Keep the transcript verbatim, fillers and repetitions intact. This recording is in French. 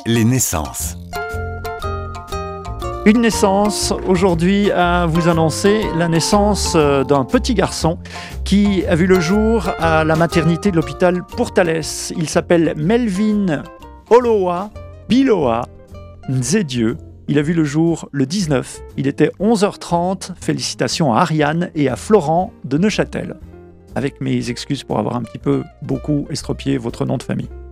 Les naissances. Une naissance aujourd'hui à vous annoncer, la naissance d'un petit garçon qui a vu le jour à la maternité de l'hôpital Portales. Il s'appelle Melvin Oloa Biloa Nzedieu. Il a vu le jour le dix-neuf. Il était onze heures trente. Félicitations à Ariane et à Florent de Neuchâtel. Avec mes excuses pour avoir un petit peu beaucoup estropié votre nom de famille.